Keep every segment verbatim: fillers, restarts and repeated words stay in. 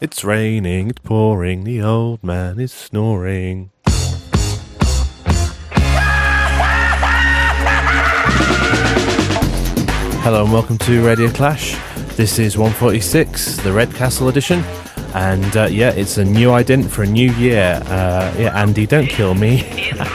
It's raining, it's pouring, the old man is snoring. Hello and welcome to Radio Clash. This is one forty-six, the Redcastle edition. And uh, yeah, it's a new ident for a new year. Uh, yeah, Andy, don't kill me.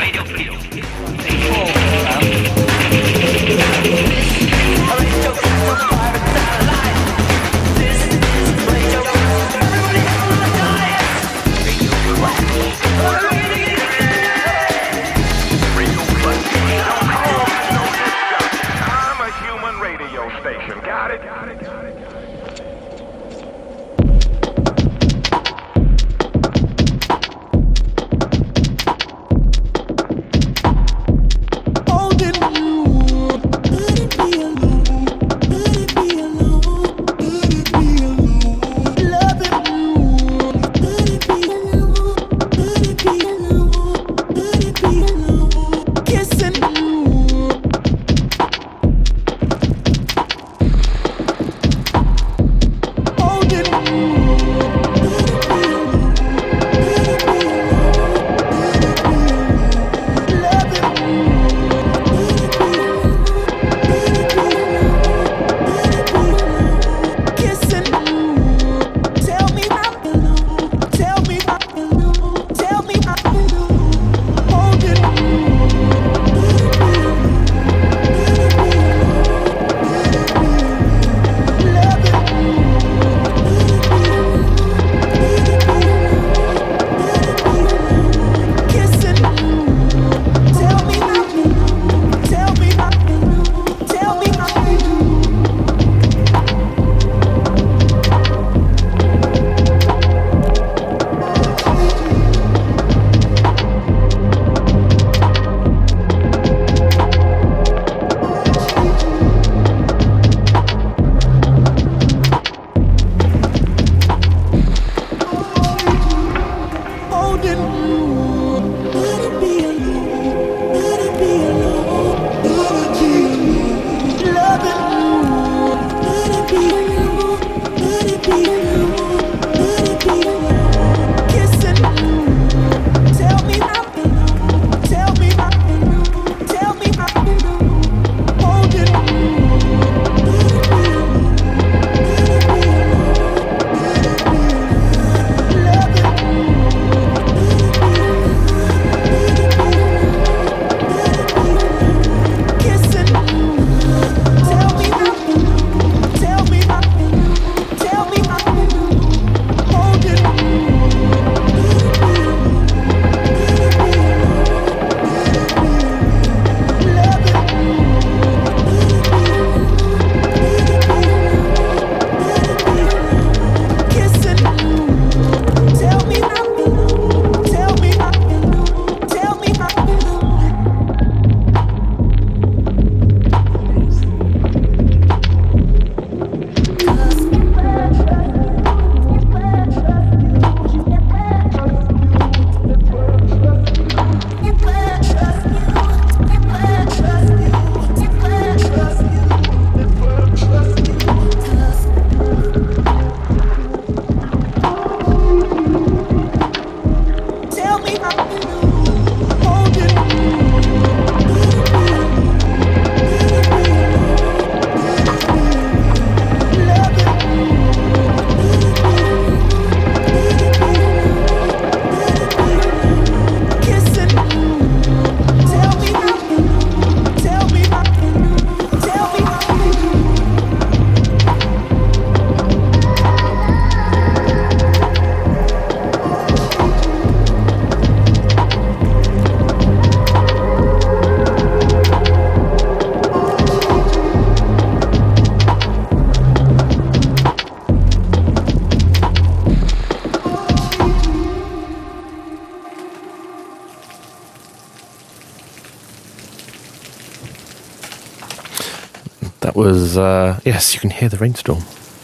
That was, uh, yes, you can hear the rainstorm.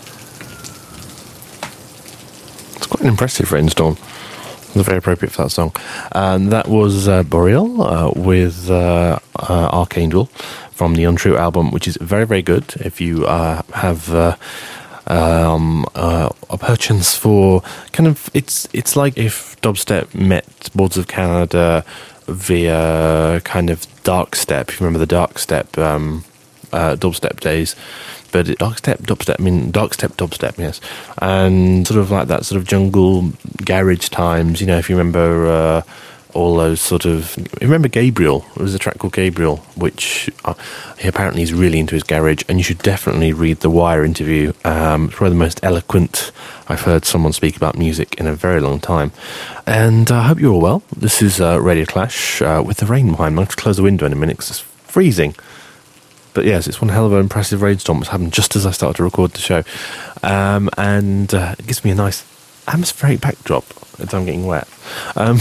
It's quite an impressive rainstorm. It was very appropriate for that song. And that was uh, Boreal uh, with uh, uh, Archangel from the Untrue album, which is very, very good. If you uh, have uh, um, uh, perchance for kind of it's it's like if dubstep met Boards of Canada via kind of dark step. If you remember the dark step um, uh, dubstep days. But it, dark step, dubstep, I mean, dark step, dubstep, yes. And sort of like that sort of jungle garage times, you know, if you remember uh, all those sort of... Remember Gabriel? There was a track called Gabriel, which uh, he apparently is really into his garage, and you should definitely read the Wire interview. Um, it's probably the most eloquent I've heard someone speak about music in a very long time. And I uh, hope you're all well. This is uh, Radio Clash uh, with the rain behind me. I'm going to close the window in a minute because it's freezing. But yes, it's one hell of an impressive rainstorm that's happened just as I started to record the show. Um, and uh, it gives me a nice atmospheric backdrop as I'm getting wet. Um,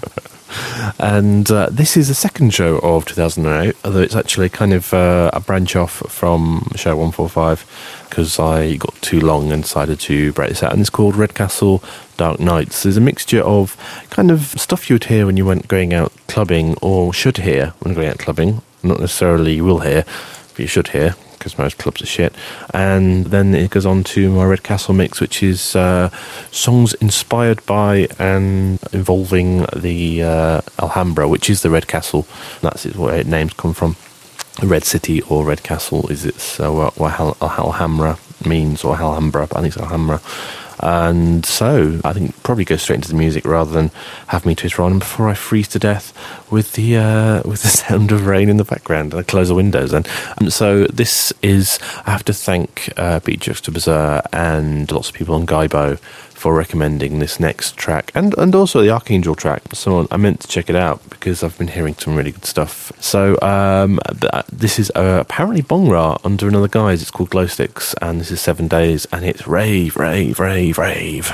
and uh, this is the second show of two thousand eight, although it's actually kind of uh, a branch off from show one forty-five, because I got too long and decided to break this out. And it's called Redcastle Dark Nights. There's a mixture of kind of stuff you would hear when you went going out clubbing, or should hear when going out clubbing. Not necessarily you will hear, but you should hear, because most clubs are shit. And then it goes on to my Redcastle mix, which is uh, songs inspired by and involving the uh, Alhambra, which is the Redcastle. That's where its names come from. Red City or Redcastle is its uh, what Alhambra means, or Alhambra, but I think it's Alhambra. And so I think probably go straight into the music rather than have me twitter on before I freeze to death with the uh, with the sound of rain in the background. And I close the windows then. Um, so this is, I have to thank uh, Beat Juxtaposer and lots of people on Gaibo for recommending this next track, and, and also the Archangel track. So I meant to check it out because I've been hearing some really good stuff. So um, th- this is uh, apparently Bongra under another guise. It's called Glow Sticks, and this is Seven Days, and it's rave, rave, rave, rave.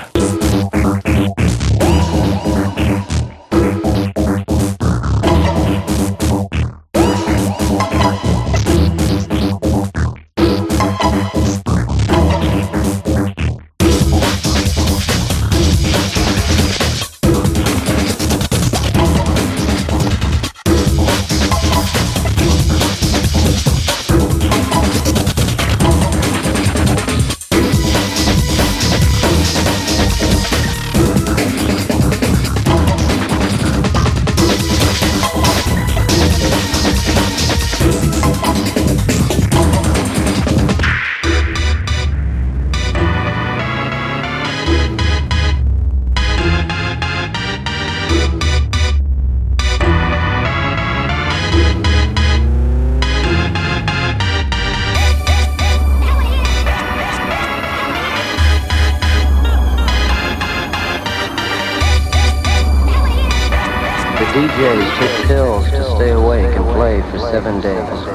D Js took pills to stay awake and play for seven days.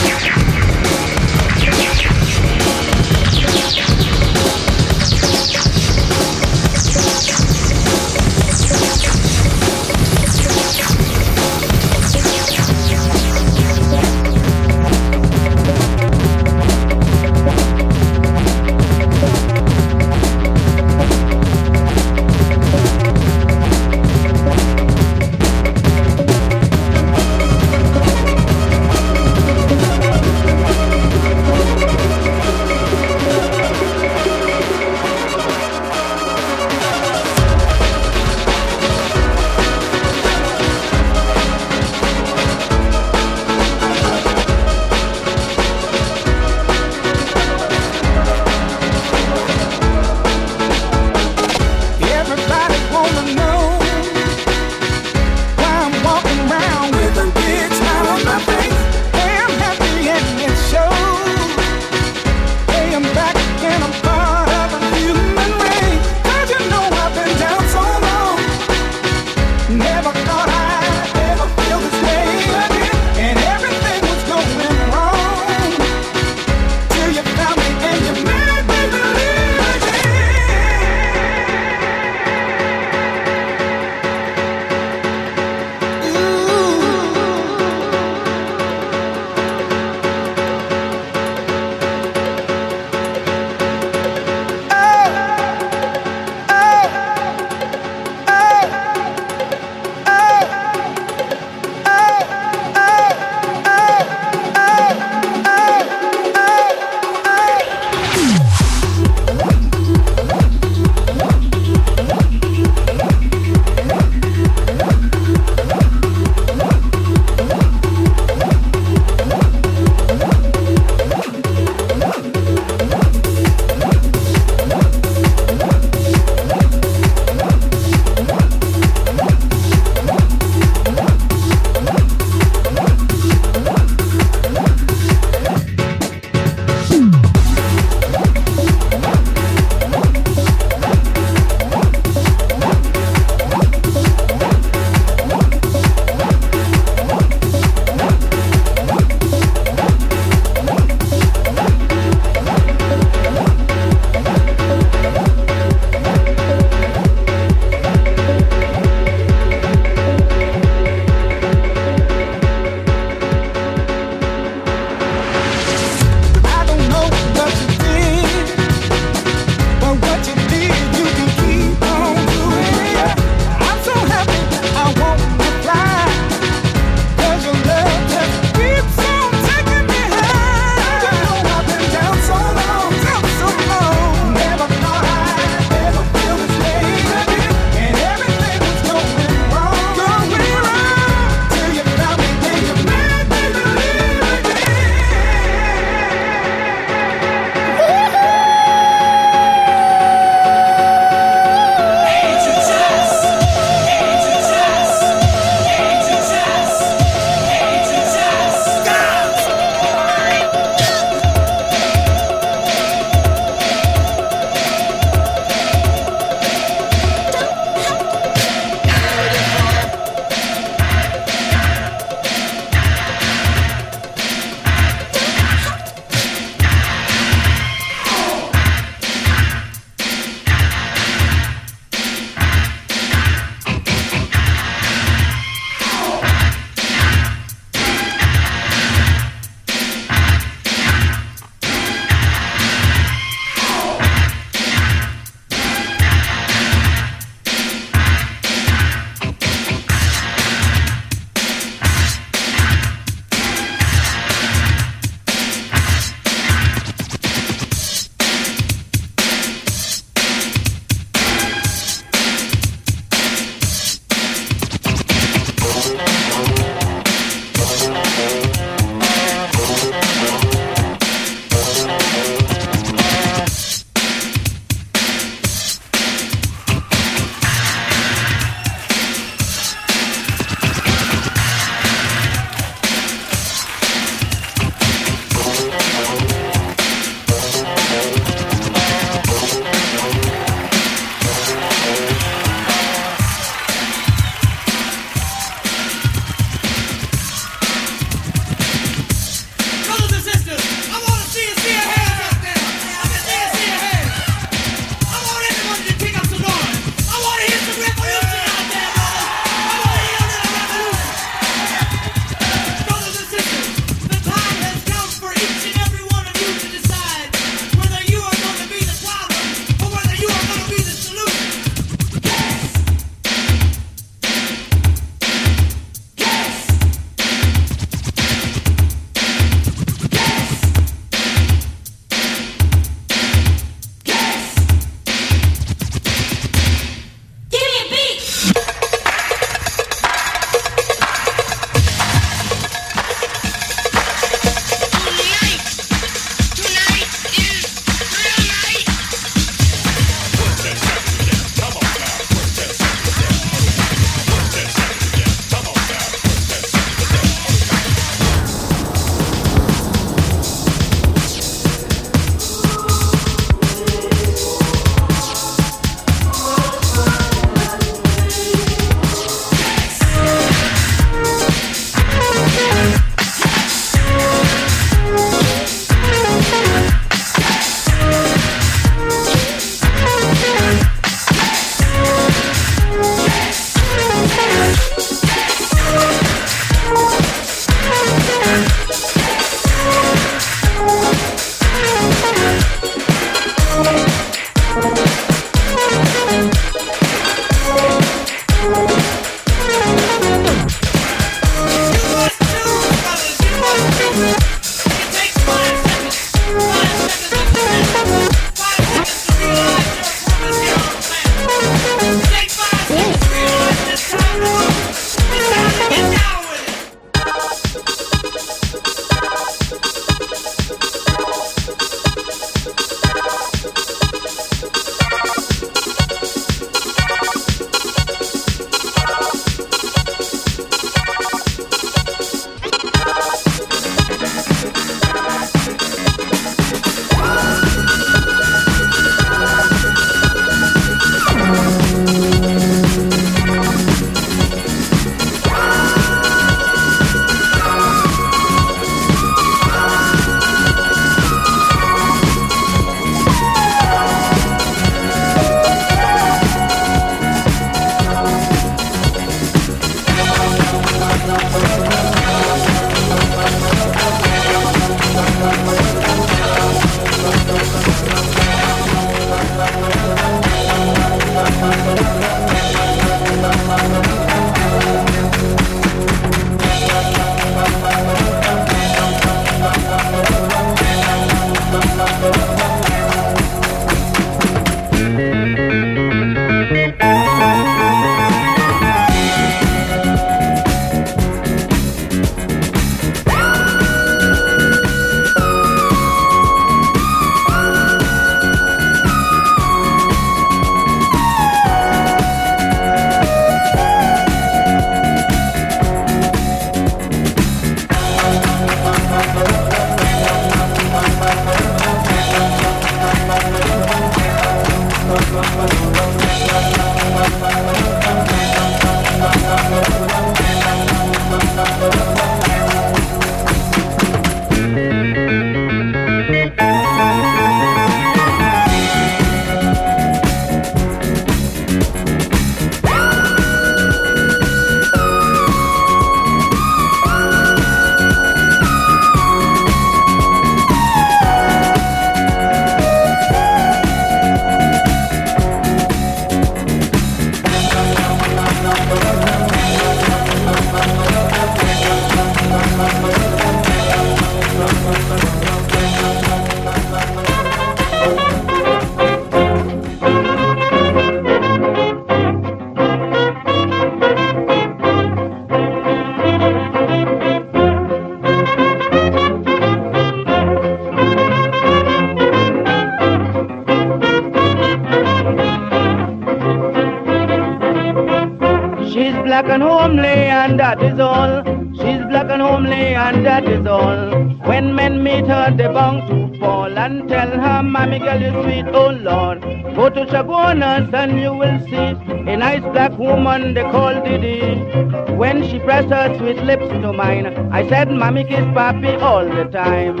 black and homely, and that is all. She's black and homely, and that is all. When men meet her, they bound to fall and tell her, Mommy girl, you sweet, oh Lord. Go to Chaguanas and you will see a nice black woman they call Didi. When she pressed her sweet lips to mine, I said, Mommy kiss Papi all the time.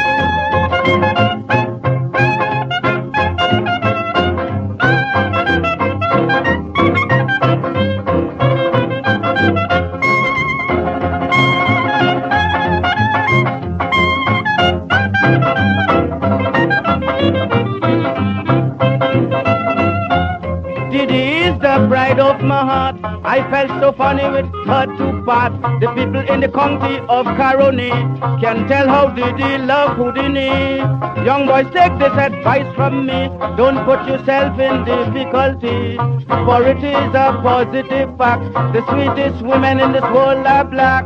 Bride of my heart, I felt so funny with her to part. The people in the county of Caroni can tell how Didi love Houdini. Young boys, take this advice from me. Don't put yourself in difficulty, for it is a positive fact. The sweetest women in this world are black.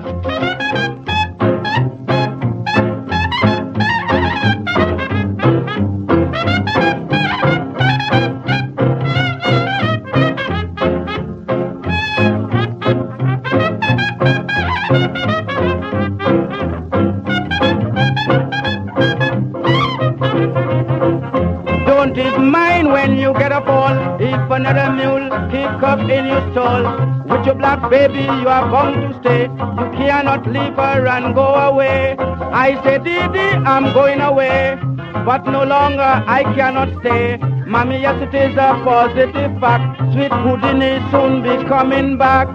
If another mule kick up in your stall, with your black baby you are bound to stay. You cannot leave her and go away. I say, Didi, I'm going away, but no longer I cannot stay. Mommy, yes, it is a positive fact. Sweet Houdini soon be coming back.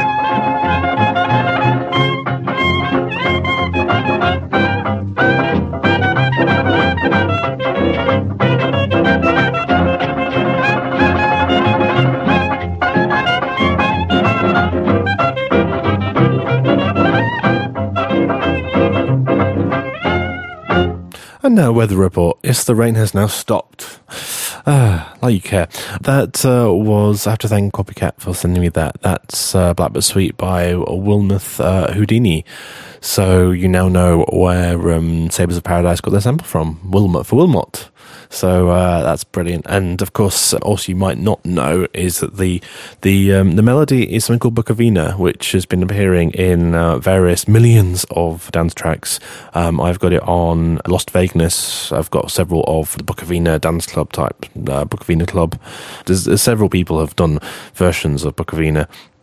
And now, weather report. Yes, the rain has now stopped. Ah, like you care. That uh, was, I have to thank Copycat for sending me that. That's uh, Blackbird Suite by Wilmoth uh, Houdini. So you now know where um, Sabres of Paradise got their sample from. Wilmot for Wilmot. So uh, that's brilliant. And of course, also you might not know is that the the um, the melody is something called Bukovina, which has been appearing in uh, various millions of dance tracks. Um, I've got it on Lost Vagueness. I've got several of the Bukovina dance club type, uh, Bukovina club. There's, there's several people have done versions of Bukovina.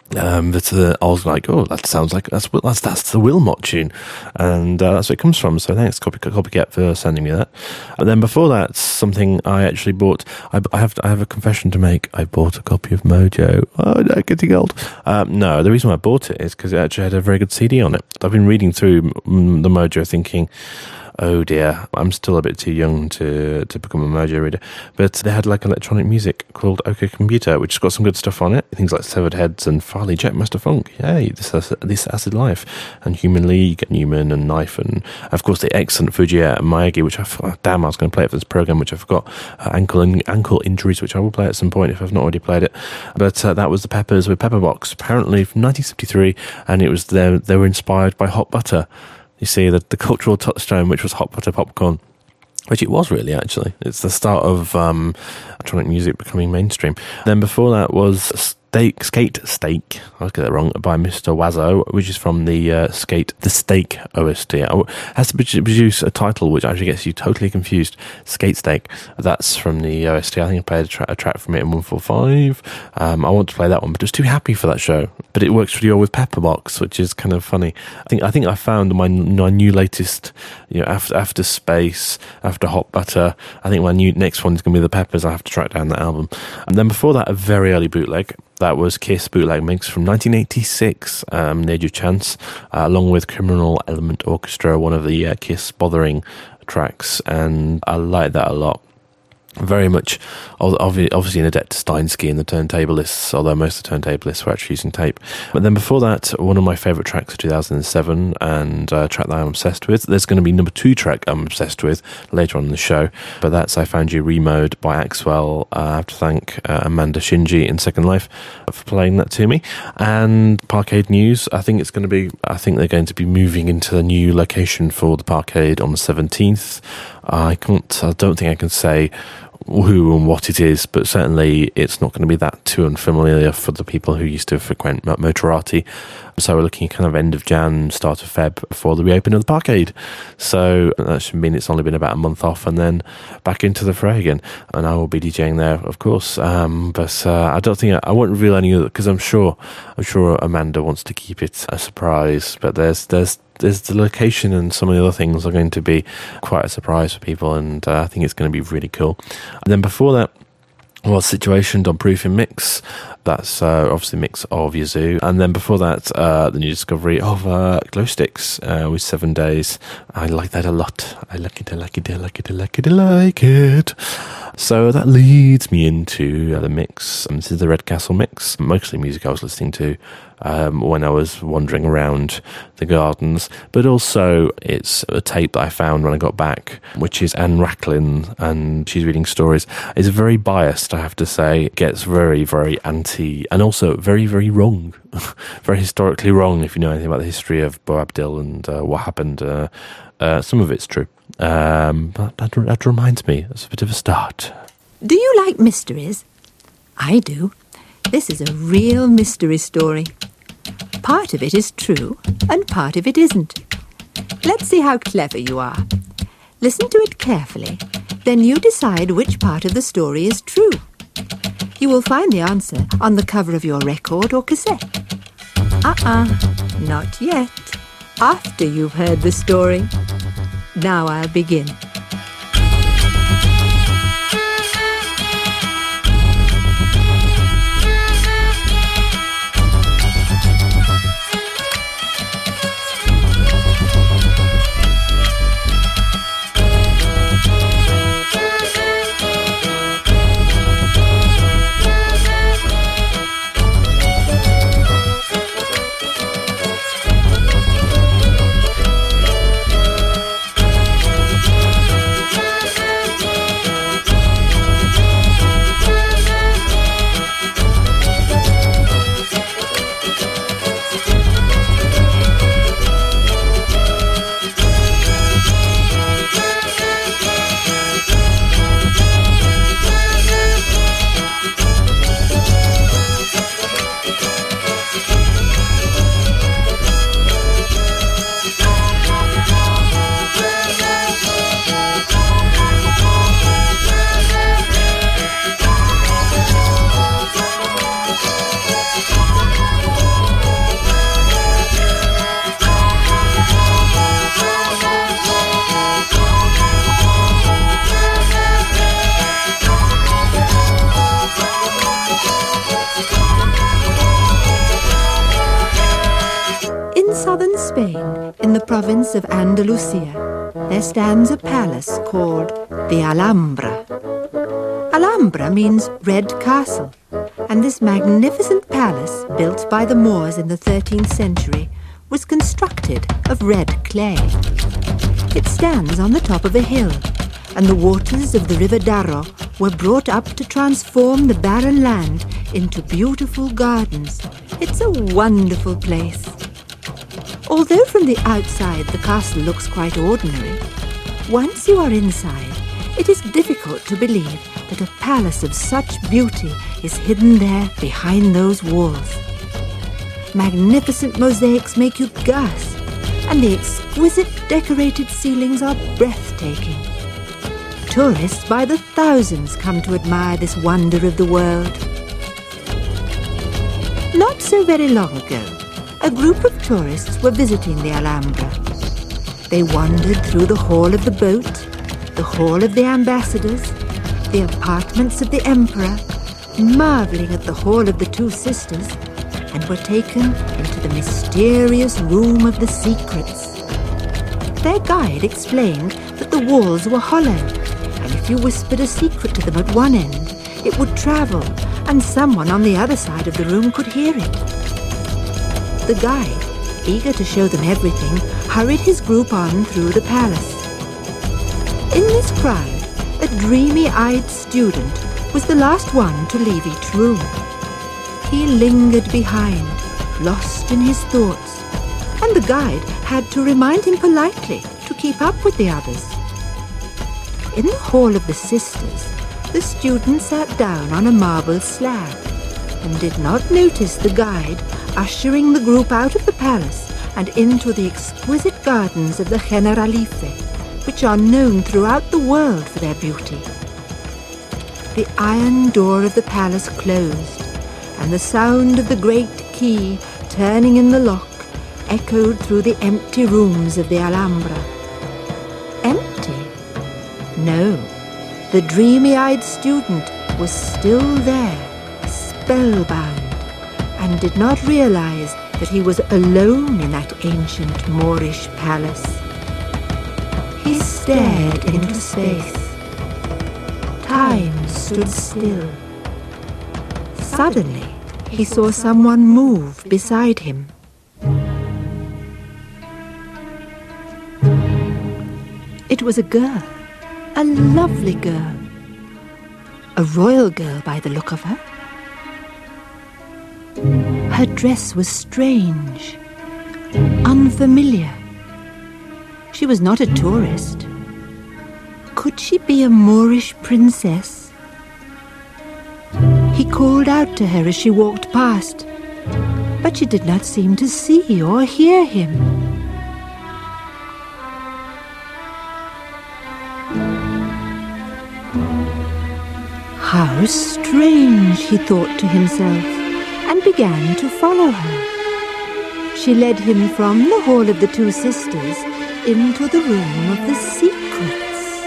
Um, but uh, I was like, oh, that sounds like that's that's that's the Wilmot tune, and uh, that's where it comes from. So thanks, Copy, Copycat, for sending me that. And then before that, something I actually bought. I, I have I have a confession to make. I bought a copy of Mojo. Oh no, getting old. Um, no, the reason why I bought it is because it actually had a very good C D on it. I've been reading through mm, the Mojo, thinking, oh dear, I'm still a bit too young to, to become a Mojo reader. But they had like electronic music called OK Computer, which has got some good stuff on it. Things like Severed Heads and Farley Jackmaster Funk. Yay, this has, this Acid Life. And Human League and Newman and Knife. And of course the excellent Fujiya and Miyagi, which I oh, damn, I was going to play it for this program, which I forgot. Uh, ankle and ankle Injuries, which I will play at some point if I've not already played it. But uh, that was the Peppers with Pepperbox, apparently from nineteen seventy-three. And it was their, they were inspired by Hot Butter. You see, the, the cultural touchstone, which was Hot Butter Popcorn, which it was really, actually. It's the start of um, electronic music becoming mainstream. Then before that was Steak, Skate Steak, I'll get that wrong, by Mister Wazzo, which is from the uh, Skate the Steak O S T. It has to produce a title which actually gets you totally confused. Skate Steak, that's from the O S T. I think I played a, tra- a track from it in one forty-five. Um, I want to play that one, but I was too happy for that show. But it works really well with Pepperbox, which is kind of funny. I think I think I found my my new latest, you know, after after Space, after Hot Butter. I think my new next one is going to be the Peppers. I have to track down that album. And then before that, a very early bootleg. That was Kiss Bootleg Mix from nineteen eighty-six, um, Need Your Chance, uh, along with Criminal Element Orchestra, one of the uh, Kiss Bothering tracks, and I like that a lot. Very much, obviously, an adept to Steinsky and the turntablists, although most of the turntablists were actually using tape. But then before that, one of my favourite tracks of two thousand seven, and a track that I'm obsessed with. There's going to be number two track I'm obsessed with later on in the show, but that's I Found You Remode by Axwell. Uh, I have to thank uh, Amanda Shinji in Second Life for playing that to me. And Parkade News, I think it's going to be, I think they're going to be moving into the new location for the Parkade on the seventeenth. I can't, I don't think I can say who and what it is, but certainly it's not going to be that too unfamiliar for the people who used to frequent Motorati. So we're looking kind of end of Jan, start of Feb before the reopening of the Parkade. So that should mean it's only been about a month off and then back into the fray again. And I will be DJing there, of course. Um, but uh, I don't think I, I won't reveal any of it because I'm sure I'm sure Amanda wants to keep it a surprise. But there's there's there's the location and some of the other things are going to be quite a surprise for people, and uh, I think it's going to be really cool. And then before that, well, Situation, Don Proof in Mix. That's uh, obviously a mix of Yazoo. And then before that, uh, the new discovery of uh, Glow Sticks uh, with Seven Days. I like that a lot. I like it, I like it, I like it, I like it, I like it. So that leads me into uh, the mix. Um, this is the Redcastle mix. Mostly music I was listening to um, when I was wandering around the gardens. But also it's a tape that I found when I got back, which is Anne Racklin, and she's reading stories. It's very biased, I have to say. It gets very, very anti, and also very, very wrong. Very historically wrong, if you know anything about the history of Boabdil and uh, what happened. Uh, uh, some of it's true. Um, but that, that reminds me, it's a bit of a start. Do you like mysteries? I do. This is a real mystery story. Part of it is true, and part of it isn't. Let's see how clever you are. Listen to it carefully, then you decide which part of the story is true. You will find the answer on the cover of your record or cassette. Uh-uh, not yet. After you've heard the story. Now I'll begin. Spain, in the province of Andalusia, there stands a palace called the Alhambra. Alhambra means red castle, and this magnificent palace, built by the Moors in the thirteenth century, was constructed of red clay. It stands on the top of a hill, and the waters of the River Darro were brought up to transform the barren land into beautiful gardens. It's a wonderful place. Although from the outside the castle looks quite ordinary, once you are inside, it is difficult to believe that a palace of such beauty is hidden there behind those walls. Magnificent mosaics make you gasp, and the exquisite decorated ceilings are breathtaking. Tourists by the thousands come to admire this wonder of the world. Not so very long ago, a group of tourists were visiting the Alhambra. They wandered through the Hall of the Boat, the Hall of the Ambassadors, the apartments of the Emperor, marvelling at the Hall of the Two Sisters, and were taken into the mysterious Room of the Secrets. Their guide explained that the walls were hollow, and if you whispered a secret to them at one end, it would travel, and someone on the other side of the room could hear it. The guide, eager to show them everything, hurried his group on through the palace. In this crowd, a dreamy-eyed student was the last one to leave each room. He lingered behind, lost in his thoughts, and the guide had to remind him politely to keep up with the others. In the Hall of the Sisters, the student sat down on a marble slab and did not notice the guide ushering the group out of the palace and into the exquisite gardens of the Generalife, which are known throughout the world for their beauty. The iron door of the palace closed, and the sound of the great key turning in the lock echoed through the empty rooms of the Alhambra. Empty? No, the dreamy-eyed student was still there, spellbound, and did not realize that he was alone in that ancient Moorish palace. He stared into space. Time stood still. Suddenly, he saw someone move beside him. It was a girl, a lovely girl, a royal girl by the look of her. Her dress was strange, unfamiliar. She was not a tourist. Could she be a Moorish princess? He called out to her as she walked past, but she did not seem to see or hear him. How strange, he thought to himself, and began to follow her. She led him from the Hall of the Two Sisters into the Room of the Secrets.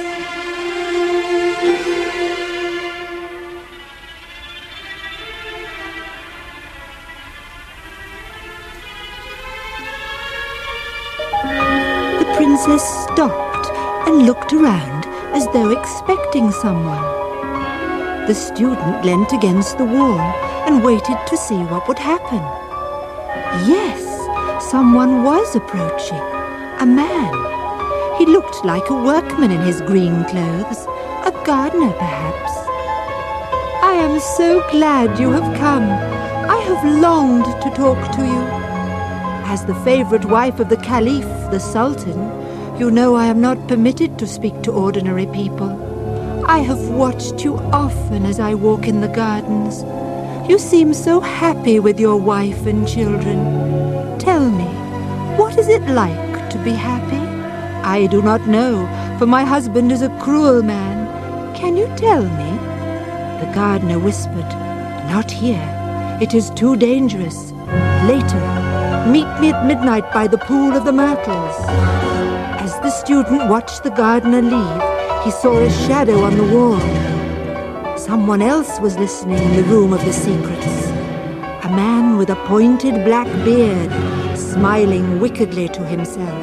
The princess stopped and looked around as though expecting someone. The student leant against the wall and waited to see what would happen. Yes, someone was approaching. A man. He looked like a workman in his green clothes, a gardener perhaps. I am so glad you have come. I have longed to talk to you. As the favorite wife of the Caliph, the Sultan, you know I am not permitted to speak to ordinary people. I have watched you often as I walk in the gardens. You seem so happy with your wife and children. Tell me, what is it like to be happy? I do not know, for my husband is a cruel man. Can you tell me? The gardener whispered, Not here. It is too dangerous. Later, meet me at midnight by the Pool of the Myrtles. As the student watched the gardener leave, he saw a shadow on the wall. Someone else was listening in the Room of the Secrets. A man with a pointed black beard, smiling wickedly to himself.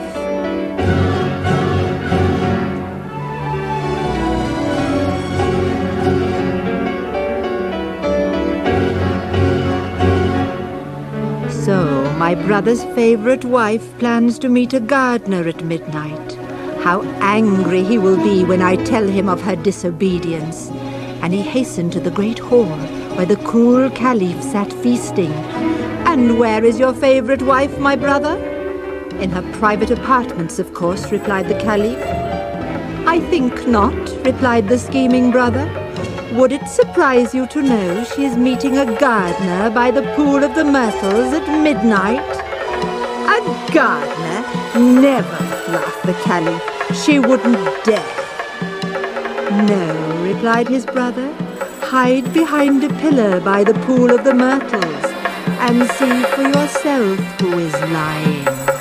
So, my brother's favorite wife plans to meet a gardener at midnight. How angry he will be when I tell him of her disobedience. And he hastened to the great hall where the cruel Caliph sat feasting. And where is your favorite wife, my brother? In her private apartments, of course, replied the Caliph. I think not, replied the scheming brother. Would it surprise you to know she is meeting a gardener by the Pool of the Myrtles at midnight? A gardener? Never, laughed the Caliph. She wouldn't dare. No, replied his brother. Hide behind a pillar by the Pool of the Myrtles and see for yourself who is lying.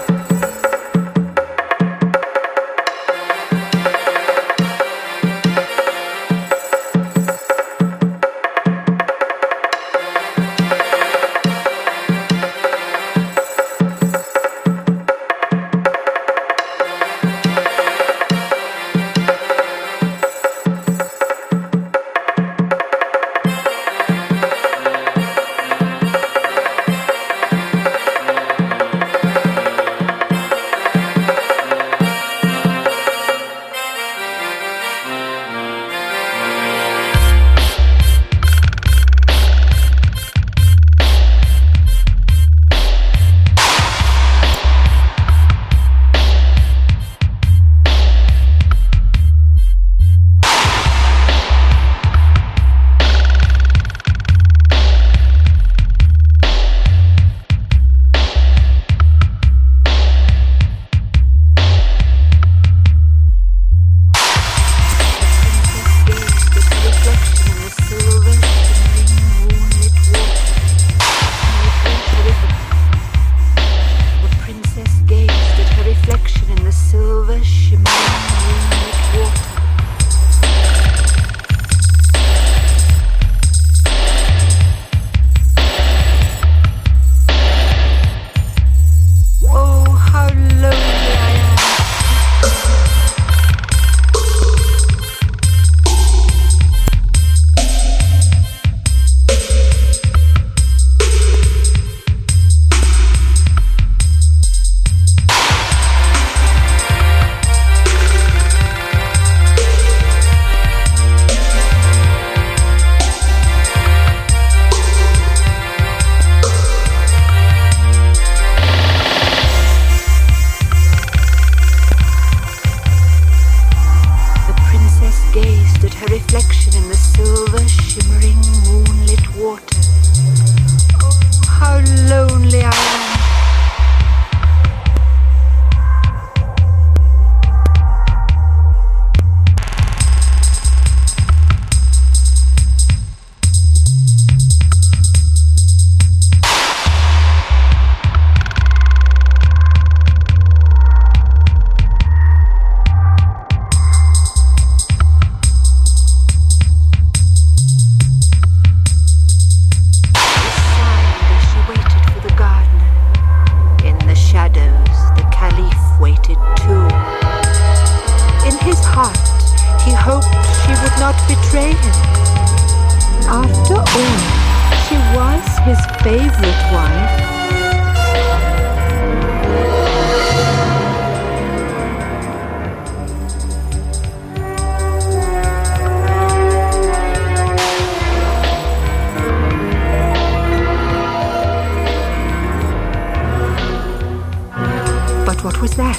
What was that?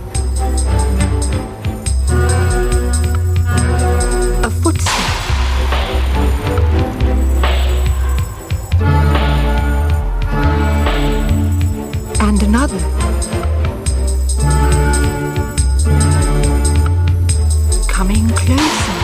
A footstep. And another. Coming closer.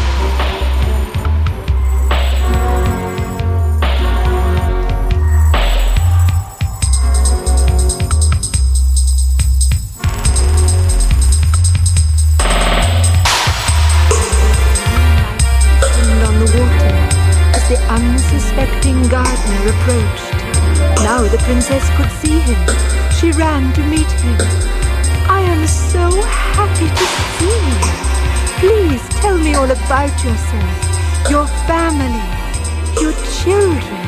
Unsuspecting gardener approached. Now the princess could see him. she ran to meet him. I am so happy to see you. Please tell me all about yourself, your family, your children.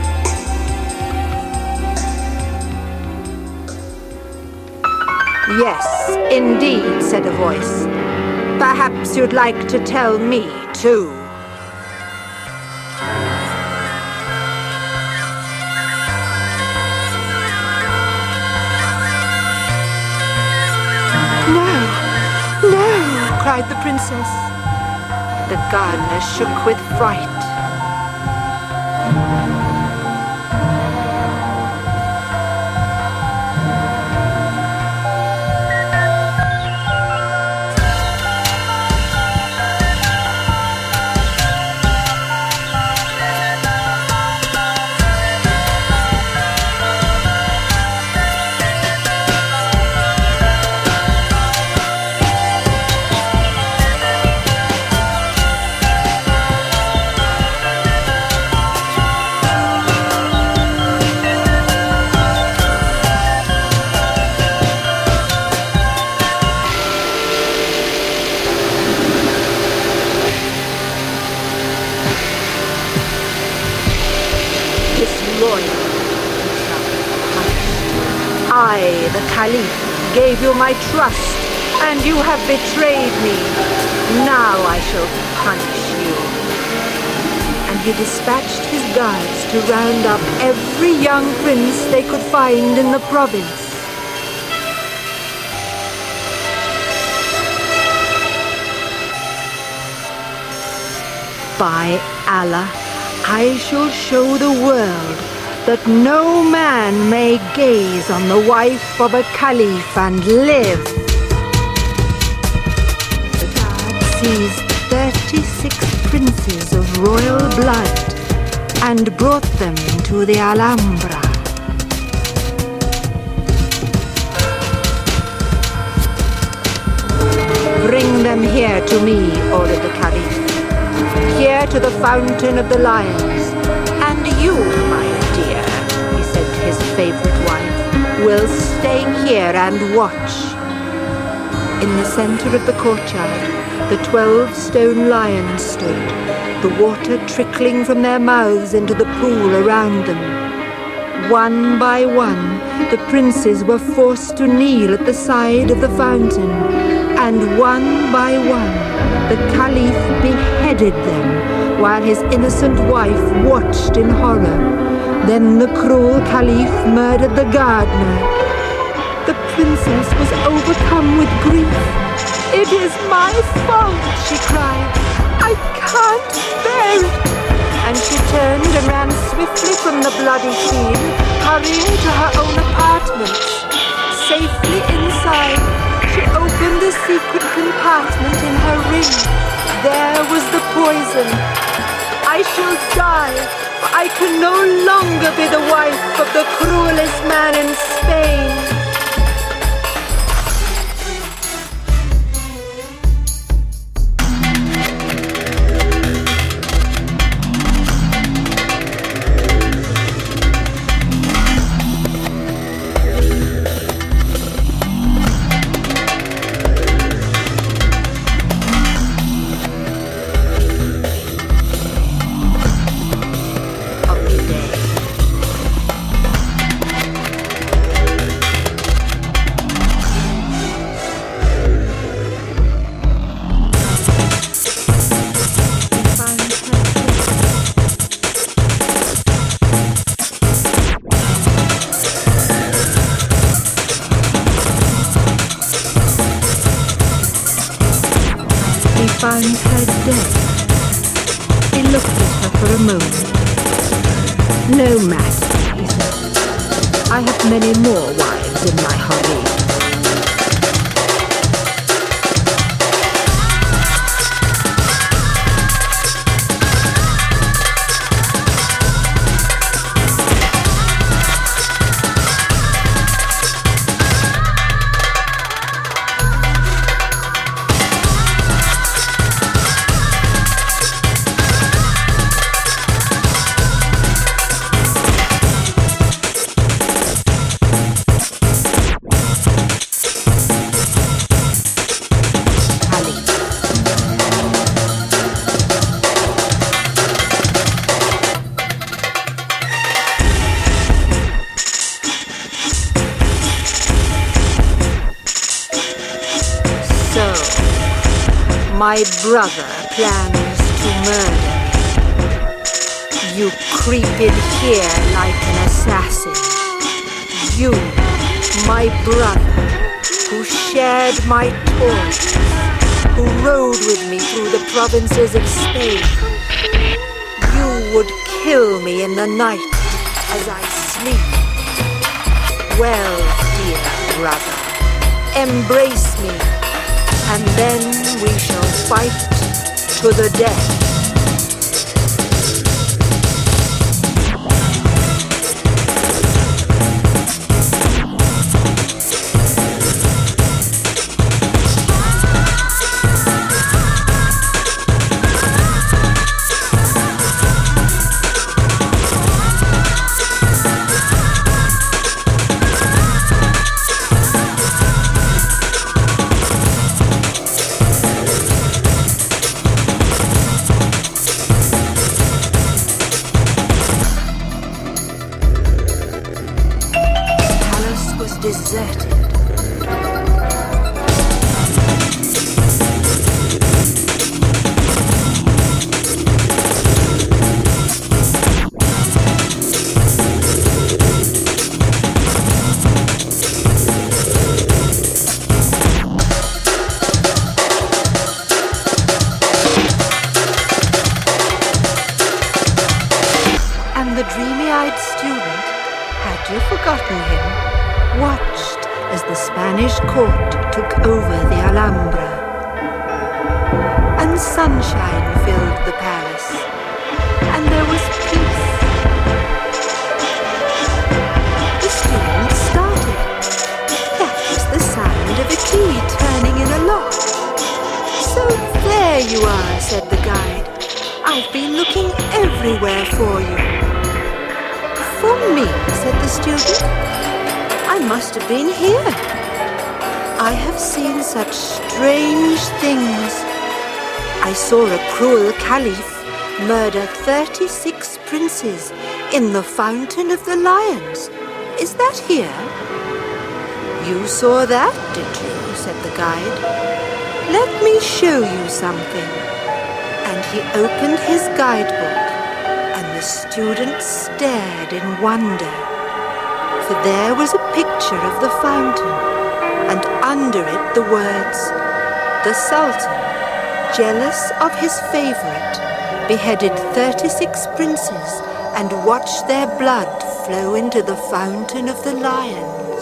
Yes, indeed, said a voice. Perhaps you'd like to tell me, too. No, no, cried the princess. The gardener shook with fright. I, the Caliph, gave you my trust, and you have betrayed me. Now I shall punish you. And he dispatched his guards to round up every young prince they could find in the province. By Allah, I shall show the world that no man may gaze on the wife of a caliph and live. The guard seized thirty-six princes of royal blood and brought them to the Alhambra. Bring them here to me, ordered the caliph. Here to the Fountain of the Lions. And you, my dear, he said to his favorite wife, will stay here and watch. In the center of the courtyard, the twelve stone lions stood, the water trickling from their mouths into the pool around them. One by one, the princes were forced to kneel at the side of the fountain, and one by one, the caliph beheaded them, while his innocent wife watched in horror. Then the cruel caliph murdered the gardener. The princess was overcome with grief. "It is my fault," she cried. "I can't bear it." And she turned and ran swiftly from the bloody scene, hurrying to her own apartments. Safely inside, she opened a secret compartment in her ring. There was the poison. "I shall die, for I can no longer be the wife of the cruelest man in Spain." Found her dead. He looked at her for a moment. "No matter," he said. "I have many more wives in my harem." My brother plans to murder me. You creep in here like an assassin. You, my brother, who shared my toils, who rode with me through the provinces of Spain. You would kill me in the night as I sleep. Well, dear brother, embrace me, and then we shall fight to the death. Deserted. And the dreamy-eyed student, had you forgotten him, watched as the Spanish court took over the Alhambra, and sunshine filled the palace, and there was peace. The student started. That was the sound of a key turning in a lock. So there you are, said the guide. I've been looking everywhere for you. For me, said the student. I must have been here. I have seen such strange things. I saw a cruel caliph murder thirty-six princes in the Fountain of the Lions. Is that here? You saw that, did you? Said the guide. Let me show you something. And he opened his guidebook, and the student stared in wonder. For there was a picture of the fountain, and under it the words, "The Sultan, jealous of his favorite, beheaded thirty-six princes and watched their blood flow into the Fountain of the Lions."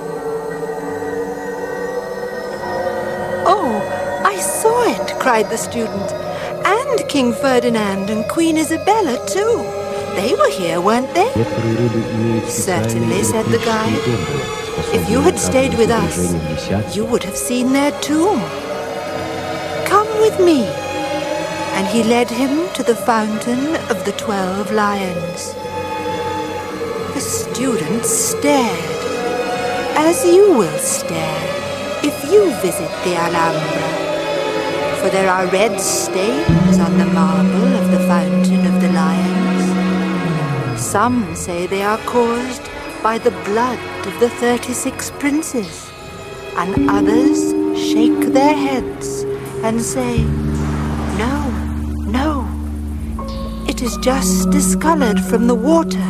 "Oh, I saw it," cried the student, "and King Ferdinand and Queen Isabella too. They were here, weren't they?" "Certainly," said the guide. "If you had stayed with us, you would have seen their tomb. Come with me." And he led him to the Fountain of the Twelve Lions. The student stared, as you will stare if you visit the Alhambra, for there are red stains on the marble of the Fountain of the Lions. Some say they are caused by the blood of the thirty-six princes, and others shake their heads and say, "No, no, it is just discolored from the water."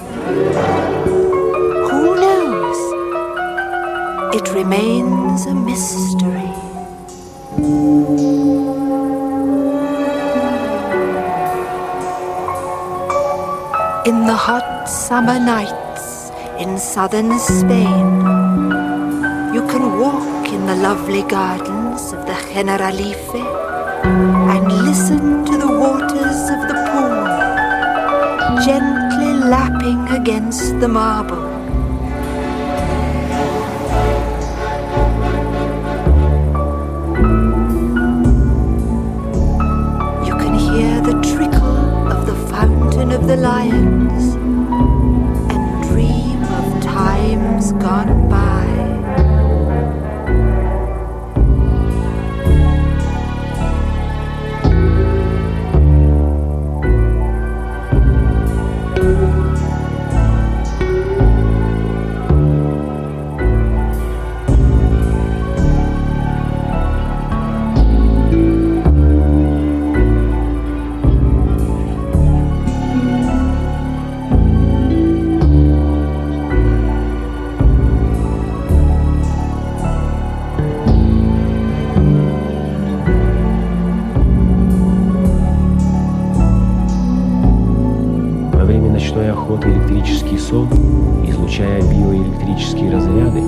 Who knows? It remains a mystery. In the hot summer nights in southern Spain, you can walk in the lovely gardens of the Generalife and listen to the waters of the pool gently lapping against the marble. You can hear the trickle of the Fountain of the Lions and dream of times gone by. электрический сон, излучая биоэлектрические разряды?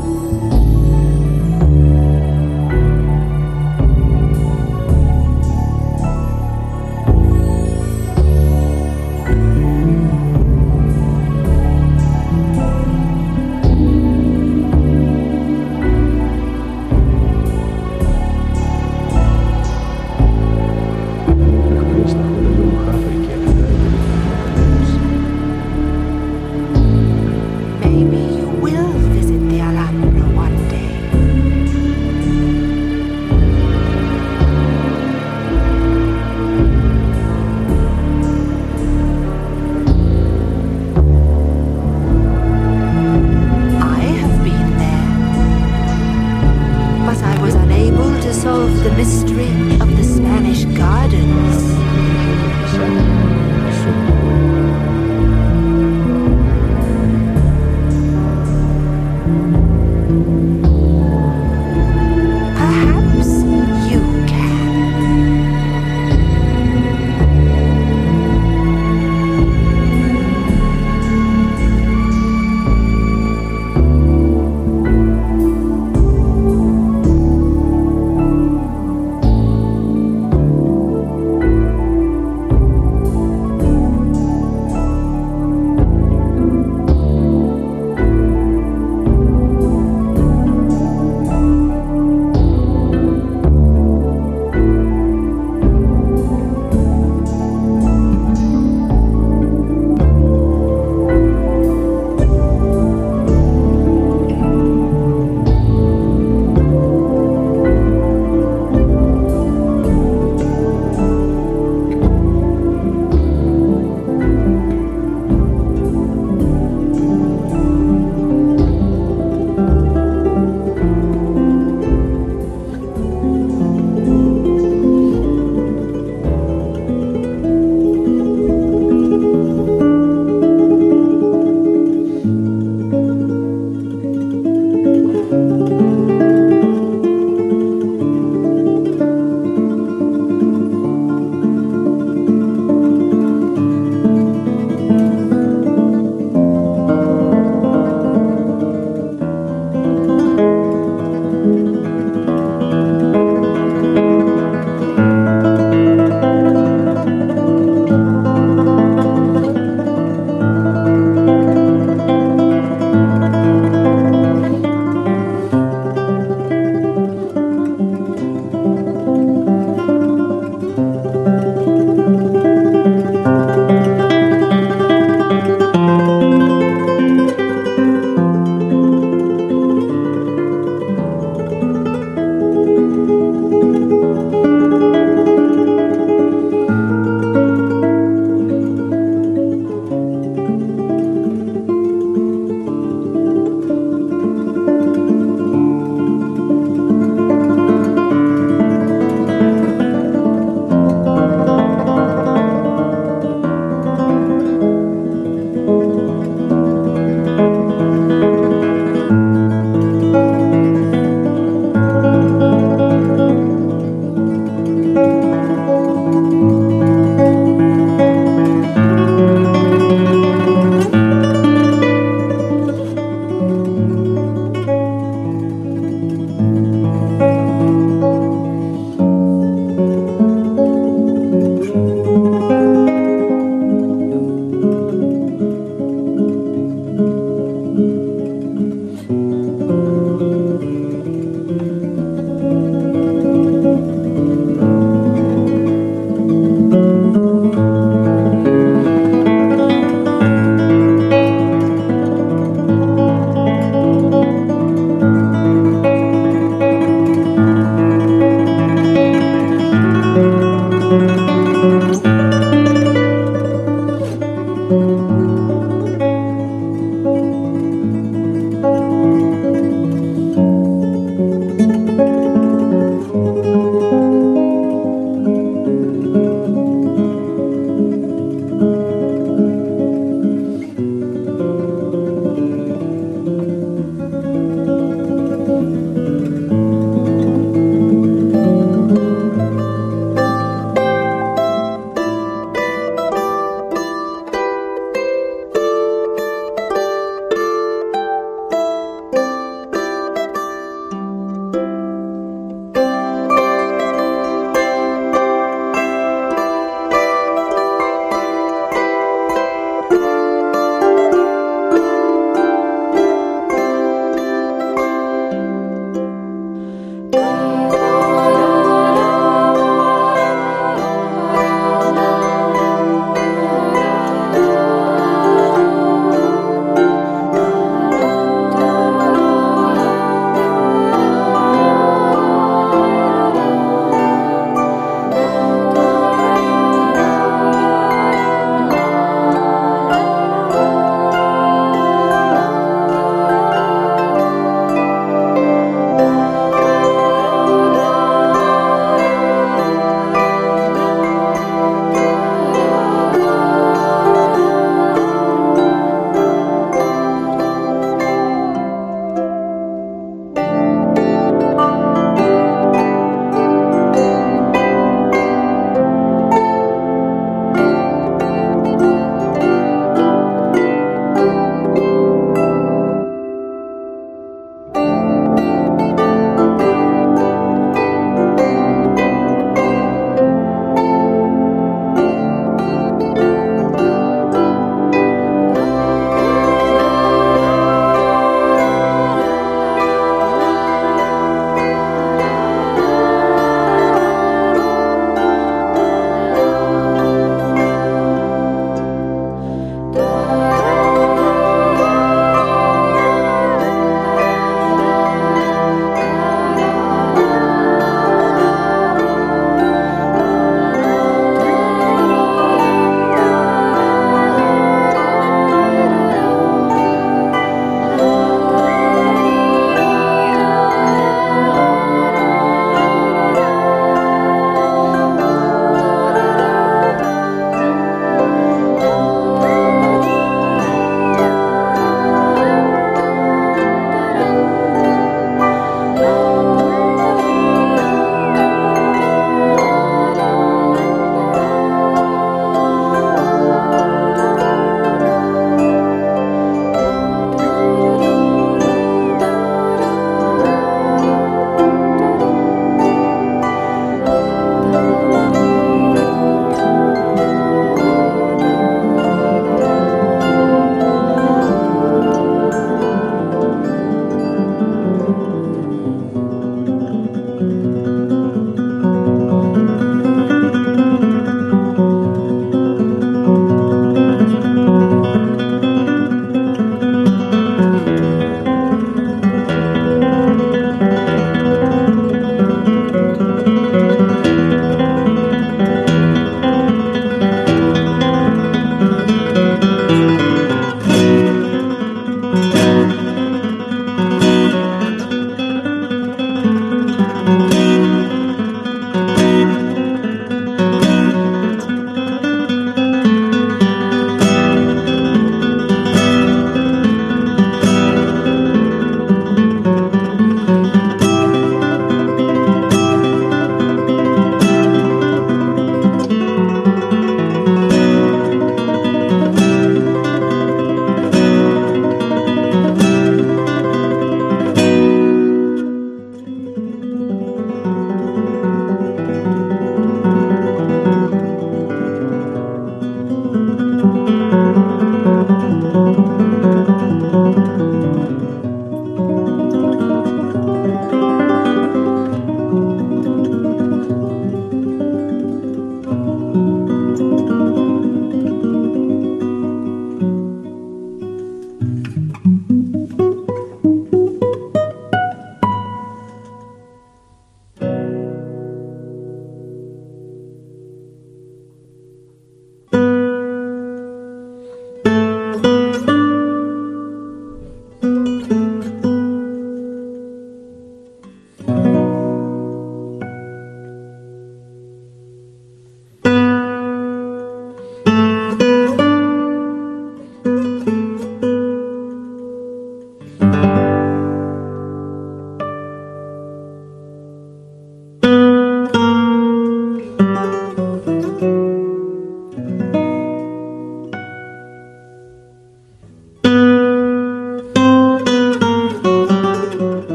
Maybe you will visit the Alhambra one day. I have been there, but I was unable to solve the mystery of the Spanish Gardens. Perhaps you can.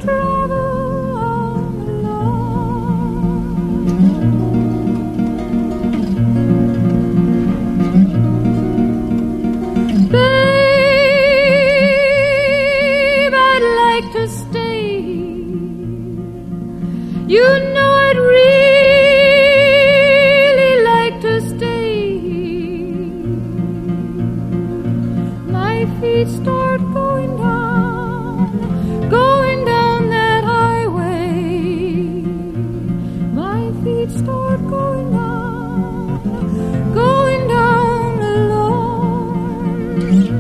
travel on alone. Babe, I'd like to stay. You know I'd really like to stay. My feet start going down, going down that highway. My feet start going down, going down alone.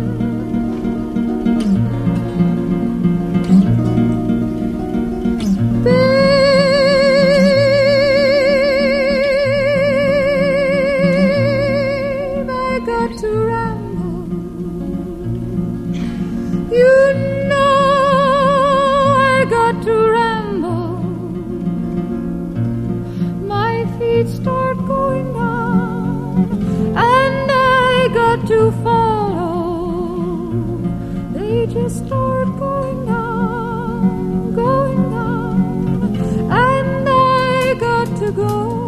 Babe, I got to ramble. You know I got to ramble. My feet start going down, and I got to follow. They just start going down, going down, and I got to go.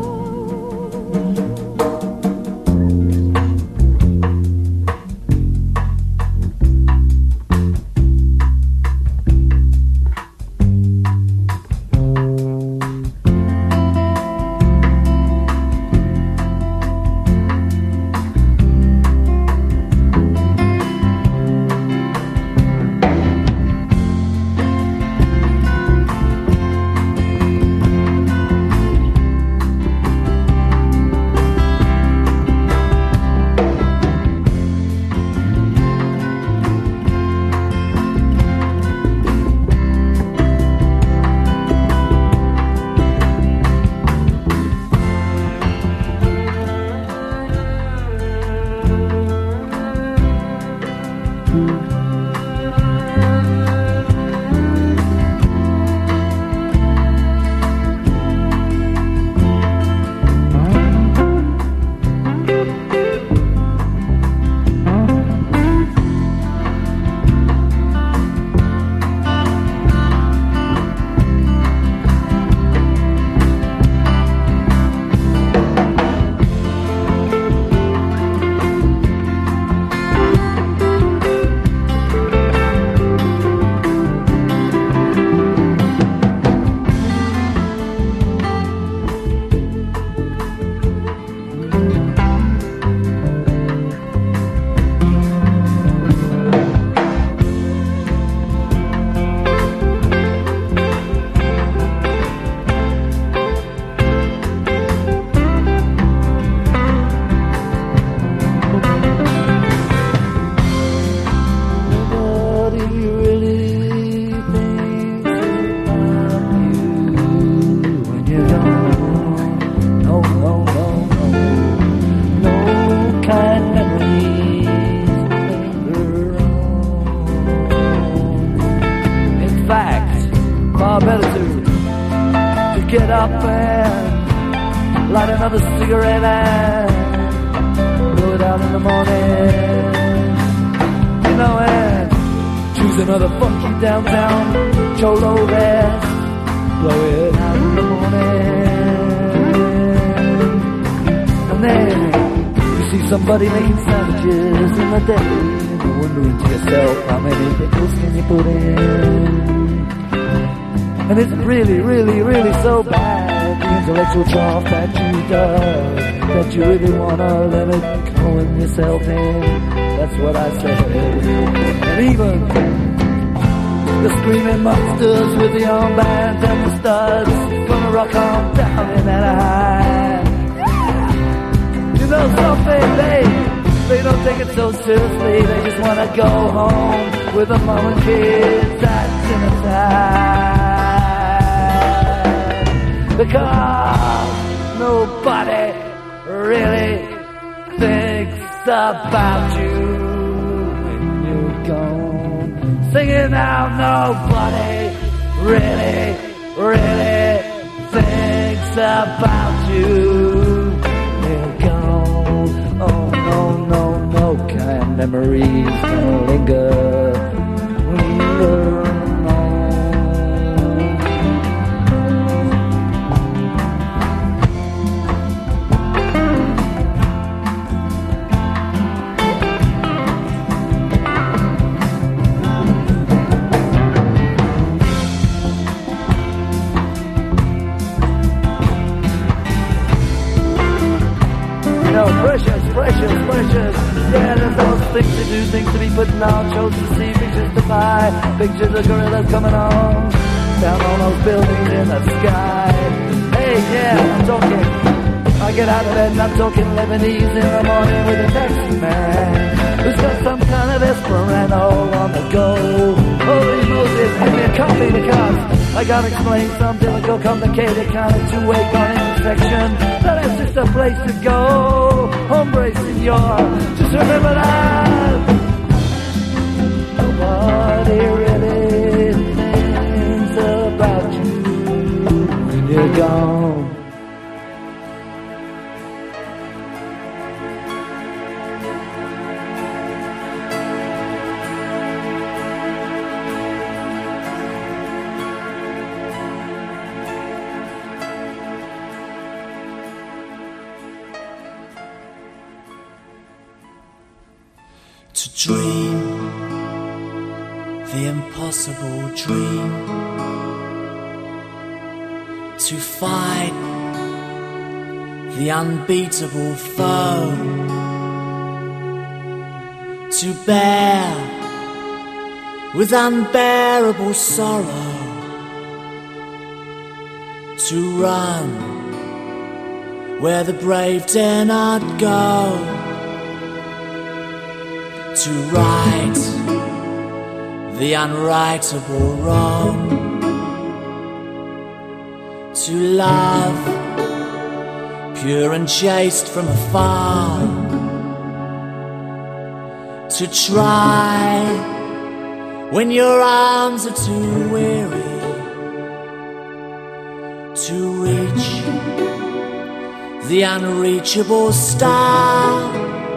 get up and light another cigarette and blow it out in the morning. You know, and choose another funky downtown cholo vest, blow it out in the morning. And then you see somebody making sandwiches in the day, wondering to yourself, how many pickles can you put in? And it's really, really, really so bad, the intellectual trough that you dug, that you really wanna let it go in yourself in. That's what I said. And even the screaming monsters with the armbands and the studs gonna rock on down in Anaheim. You know something, they they don't take it so seriously. They just wanna go home with the mom and kids at dinner time. Because nobody really thinks about you when you're gone. Singing out, nobody really, really thinks about you when you're gone. Oh no, no, no kind memories gonna linger when you're alone. but now chose to see pictures to buy. Pictures of gorillas coming on down on those buildings in the sky. Hey, yeah, I'm talking. I get out of bed and I'm talking Lebanese in the morning with a taxi man who's got some kind of Esperanto on the go. Holy Moses, give me a coffee because I gotta explain some difficult, complicated kind of two-way gun intersection. But it's just a place to go. Hombre, senor, just remember that. Nobody really thinks about you when you're gone. To dream the impossible dream, to fight the unbeatable foe, to bear with unbearable sorrow, to run where the brave dare not go, to right the unrightable wrong, to love pure and chaste from afar, to try when your arms are too weary, to reach the unreachable star.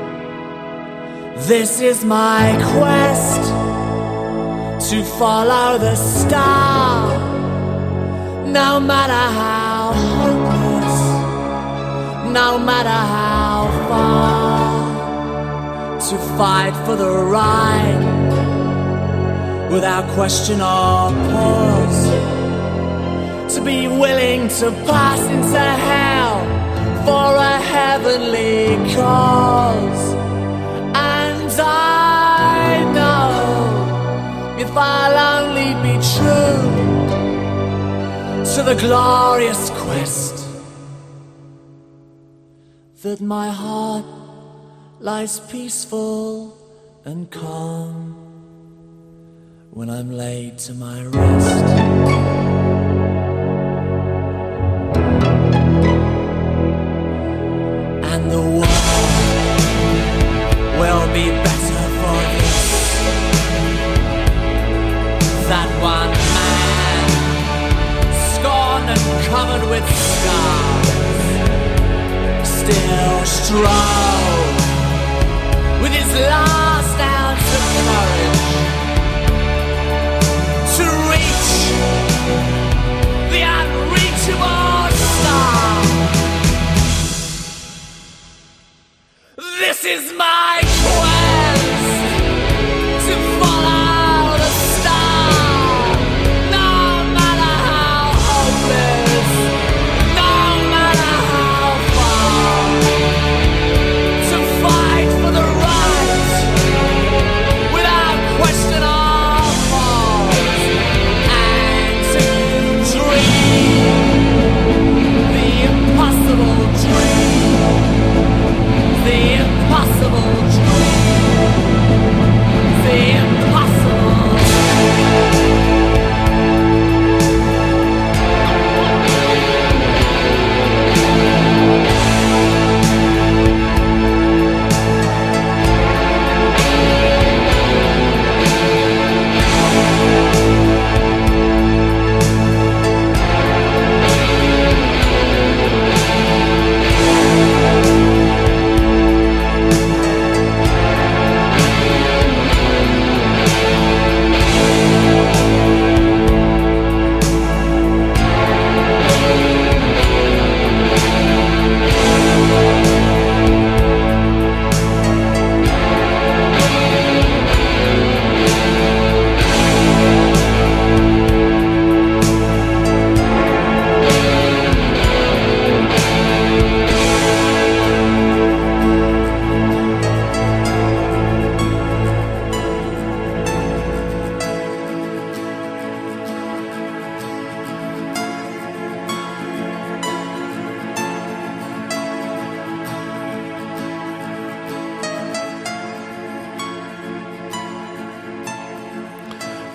This is my quest, to follow the star, no matter how hopeless, no matter how far, to fight for the right, without question or pause, to be willing to pass into hell for a heavenly cause. I know if I'll only be true to the glorious quest, that my heart lies peaceful and calm when I'm laid to my rest. And the world will be better for this, that one man, scorned and covered with scars, still strove with his last ounce of courage to reach the unreachable star. This is my quest, to follow the star, no matter how hopeless, no matter how far, to fight for the right,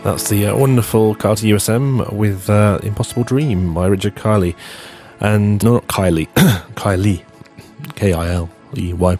That's the uh, wonderful Carter U S M with uh, Impossible Dream by Richard Kiley. And, no, not Kiley, Kiley, K I L E Y.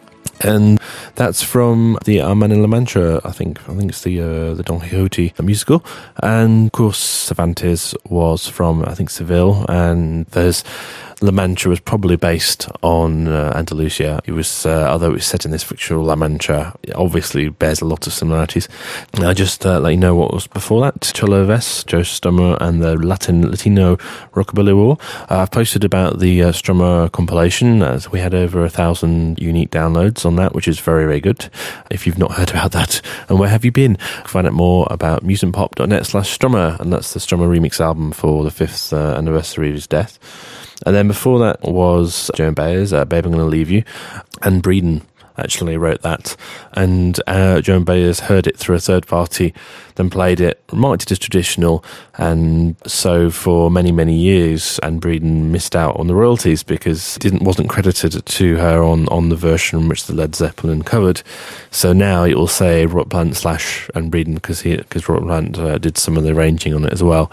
And that's from the uh, Man in La Mancha, I think. I think it's the uh, the Don Quixote musical. And, of course, Cervantes was from, I think, Seville. And there's La Mancha was probably based on uh, Andalusia. It was, uh, although it was set in this fictional La Mancha, it obviously bears a lot of similarities. And I just uh, let you know what was before that. Cholo Vest, Joe Strummer, and the Latin Latino Rockabilly War. Uh, I've posted about the uh, Strummer compilation. As we had over a thousand unique downloads on that, which is very, very good. If you've not heard about that, and where have you been? Find out more about musicpop.net slash Strummer, and that's the Strummer remix album for the fifth uh, anniversary of his death. And then before that was Joan Baez, uh, Babe, I'm Gonna Leave You. And Breeden actually wrote that. And uh, Joan Baez heard it through a third party, then played it, marked it as traditional. And so for many, many years, Anne Breeden missed out on the royalties because it didn't, wasn't credited to her on, on the version which the Led Zeppelin covered. So now it will say Robert Plant slash Anne Breeden because he, because Robert Plant uh, did some of the arranging on it as well.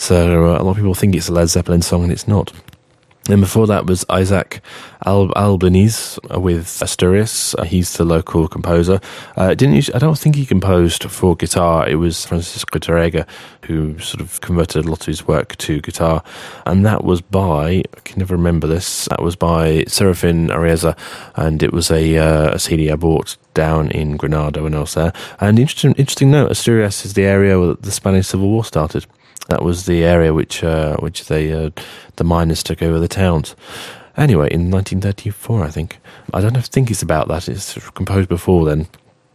So uh, a lot of people think it's a Led Zeppelin song and it's not. And before that was Isaac Al- Albeniz with Asturias. Uh, he's the local composer. Uh, didn't use, I don't think he composed for guitar. It was Francisco Tárrega who sort of converted a lot of his work to guitar. And that was by, I can never remember this, that was by Serafin Arieza. And it was a, uh, a C D I bought down in Granada when I was there. And interesting, interesting note, Asturias is the area where the Spanish Civil War started. That was the area which uh, which they uh, the miners took over the towns. Anyway, in nineteen thirty-four, I think. I don't think it's about that. It's composed before then.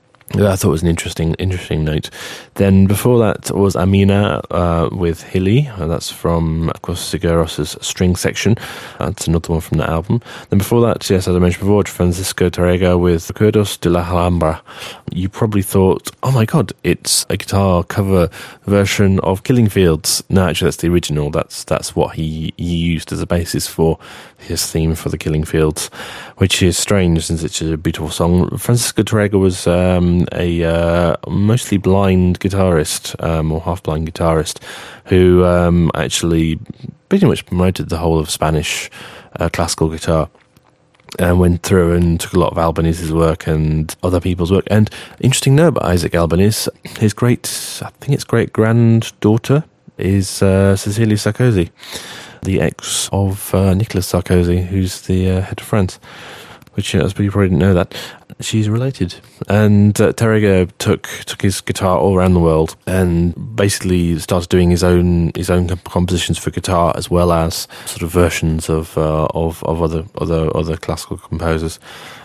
I thought it was an interesting, interesting note. Then before that was Amina uh, with Hilly. Uh, that's from, of course, Seguros' string section. That's another one from the album. Then before that, yes, as I mentioned before, Francisco Tárrega with Recuerdos de la Alhambra. You probably thought, oh my God, it's a guitar cover version of Killing Fields. No, actually, that's the original. That's that's what he, he used as a basis for his theme for the Killing Fields, which is strange since it's a beautiful song. Francisco Tárrega was um, a uh, mostly blind guitarist, um, or half-blind guitarist, who um, actually pretty much promoted the whole of Spanish uh, classical guitar. And went through and took a lot of Albanese work and other people's work. And interesting note about Isaac Albeniz, his great, I think it's great granddaughter is uh, Cecilia Sarkozy, the ex of uh, Nicolas Sarkozy, who's the uh, head of France. Which, as you probably didn't know that, she's related. And uh, Tárrega took took his guitar all around the world and basically started doing his own his own compositions for guitar as well as sort of versions of uh, of of other other other classical composers.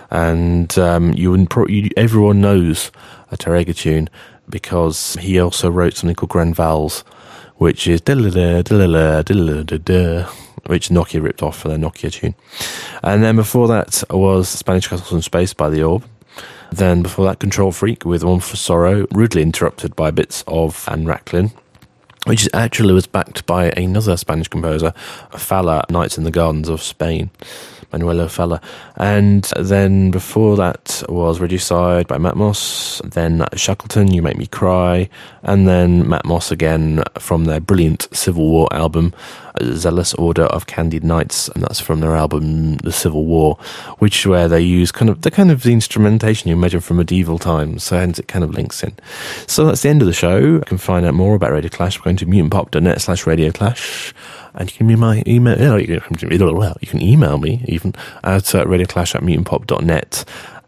And um, you wouldn't pro- you, everyone knows a Tárrega tune because he also wrote something called Grand Vals, which is da-la-la, da-la-la, da-la-la-da-da, which Nokia ripped off for their Nokia tune. And then before that was Spanish Castles in Space by The Orb. Then before that, Control Freak with One for Sorrow, rudely interrupted by bits of Anne Racklin, which actually was backed by another Spanish composer, Falla, Nights in the Gardens of Spain, Manuelo Falla. And then before that was Regicide by Matt Moss, then Shackleton, You Make Me Cry, and then Matt Moss again from their brilliant Civil War album, Zealous Order of Candid Nights, and that's from their album The Civil War, which where they use kind of the kind of the instrumentation you imagine from medieval times, so hence it kind of links in. So that's the end of the show. You can find out more about Radio Clash by going to mutantpop.net slash Radio Clash. And you can email my email. You can email me even at uh, radioclash at mutantpop.net.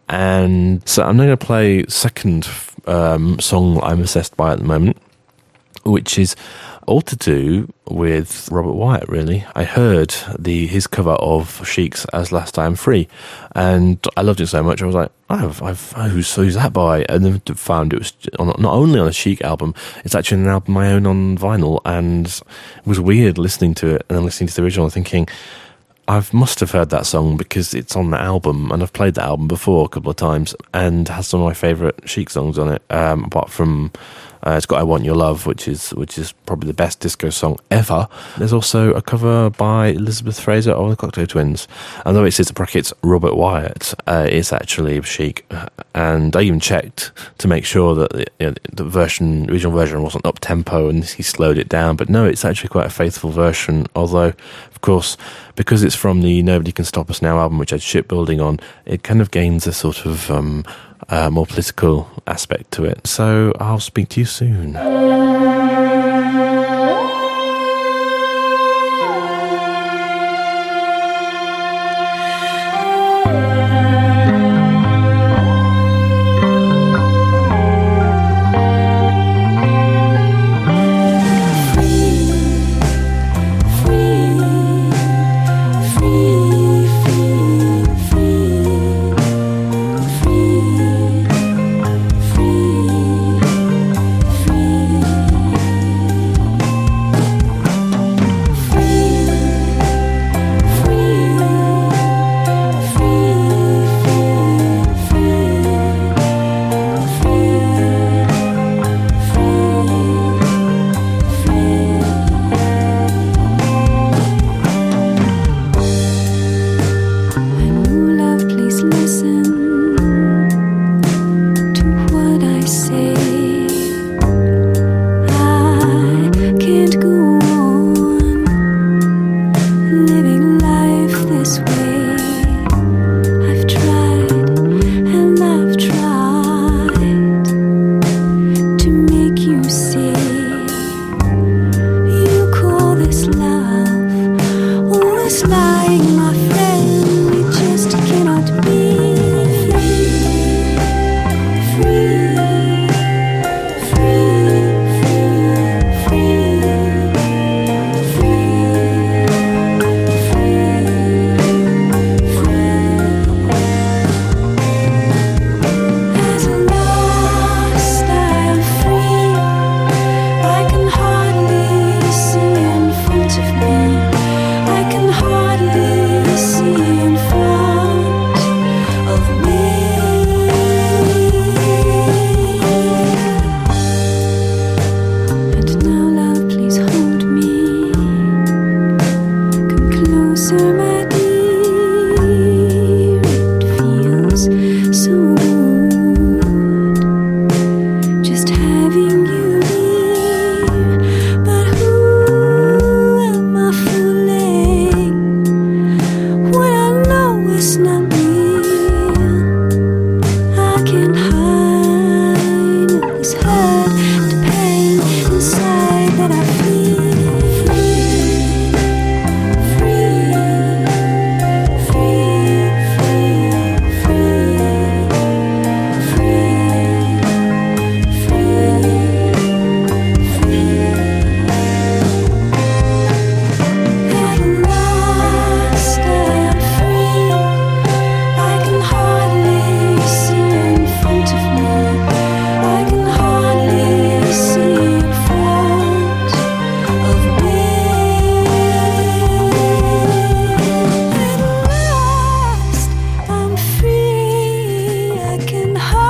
And so I'm going to play second um, song I'm obsessed by at the moment, which is all to do with Robert Wyatt, really. I heard the his cover of Chic's As Last I Am Free, and I loved it so much, I was like, oh, I've, I've, oh, who's, who's that by? And then found it was on, not only on a Chic album, it's actually an album I own on vinyl, and it was weird listening to it and then listening to the original and thinking, I must have heard that song because it's on the album, and I've played that album before a couple of times, and has some of my favourite Chic songs on it, um, apart from Uh, it's got I Want Your Love, which is which is probably the best disco song ever. There's also a cover by Elizabeth Fraser of the Cocteau Twins. And though it says the brackets Robert Wyatt, uh, it's actually Chic. And I even checked to make sure that the, you know, the version, original version wasn't up-tempo and he slowed it down. But no, it's actually quite a faithful version. Although, of course, because it's from the Nobody Can Stop Us Now album, which had shipbuilding on, it kind of gains a sort of um, uh, more political aspect to it. So I'll speak to you soon.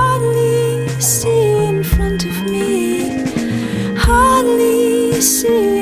See